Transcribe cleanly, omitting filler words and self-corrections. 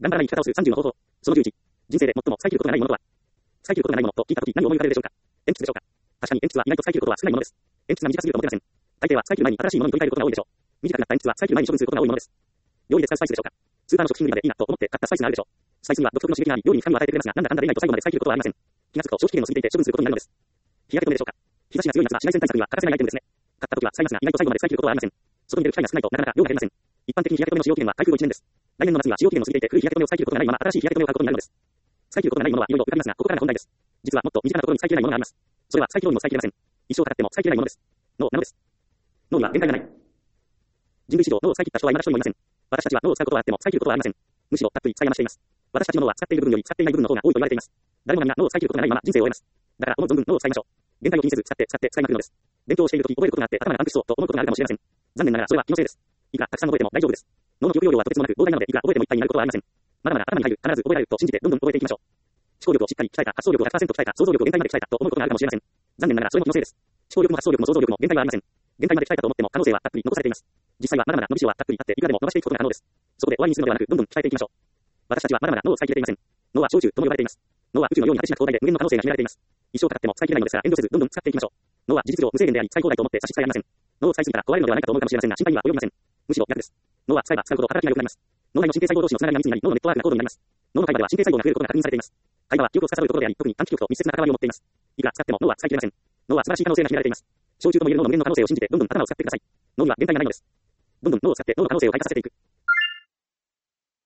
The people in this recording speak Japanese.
頑張らない生き方をする30の方法。その11。人生で最も使い切ることがないものとは。使い切ることがないものと聞いたとき何を思い浮かべるでしょうか。鉛筆でしょうか。確かに鉛筆は意外と使い切ることは少ないものです。鉛筆が短すぎると持てません。大抵は使い切る前に新しいものに取り替えることが多いでしょう。短くなった鉛筆は使い切る前に処分することが多いものです。料理で使うスパイスでしょうか。スーパーの食品売り場でいいなと思って買ったスパイスがあるでしょう。スパイスには独特の刺激があり、料理に深みを与えてくれますが、なんだかんだでないと最後まで使い切ることはありません。気がつくと消費期限の過ぎていて処分することになるのです。日焼け止めでしょうか。日差しが強い夏は紫外線対策には欠かせないアイテムですね。買った時は使いますが、意外と最後まで使い切ることはありません。外に出る機会が少ないとなかなか量が減りません。一般的に日焼け止めの使用期限は開封後1年です。来年の夏には使用期限の過ぎていて古い日焼け止めを使い切ることがないまま新しい日焼け止めを買うことになるのです。使い切ることがないものはいろいろ浮かびますが、ここからが本題です。実はもっと身近なところに使い切れないものがあります。それは使い切ろうにも使い切れません。一生かかっても使い切れないものです。脳なのです。脳には限界がない。人類史上脳を使い切った人は未だ一人もいません。私たちは脳を使うことはあっても使い切ることはありません。むしろたっぷり使い余しています。私たちの脳は使っている部分より使っていない部分の方が多いと言われています。誰もがみんな脳を使い切ることがないまま人生を終えます。だから思う存分脳を使いましょう。限界を気にせず使いまくるのです。勉強をしているとき覚えることがあって頭がパンクしそうと思うことがあるかもしれません。残念ながらそれは気のせいです。いくらたくさん覚えても大丈夫です。脳の記憶容量はとてつもなく膨大なのでいくら覚えてもいっぱいになることはありません。まだまだ頭に入る、必ず覚えられると信じてどんどん覚えていきましょう。思考力をしっかり鍛えた、発想力を 100% 鍛えた、想像力を限界まで鍛えたと思うことがあるかもしれません。残念ながらそれも気のせいです。思考力も発想力も想像力も限界はありません。限界まで鍛えたと思っても可能性はたっぷり残されています。実際はまだまだ伸びしろはたっぷりあっていくらでも伸ばしていくことが可能です。そこで終わりにするのではなくどんどん鍛えていきましょう。私たちはまだまだ脳を使い切れていません。脳は小宇宙とも呼ばれています。脳は宇宙のように果てしなく広大で無限の可能性が秘められています。一生かかっても使い切れないのですが遠慮せずどんどん使っていきましょう。脳は事実上無制限であり最高代と思って差し支えありません。脳を使いすぎたら壊れるのではないかと思うかもしれませんが心配には及びません。むしろ逆です。脳は使えば使うほど働きが良くなります。脳内の神経細胞同士のつながりが密になり脳のネットワークが高度になります。脳の海馬では神経細胞が増えることが確認されています。海馬は記憶を司るところであり特に短期記憶と密接な関わりを持っています。いくら使っても脳は使い切れません。脳は素晴らしい可能性が秘められています。小宇宙ともいえる脳の無限の可能性を信じてどんどん頭を使ってください。脳には限界がないのです。どんどん脳を使って脳の可能性を開花させていく。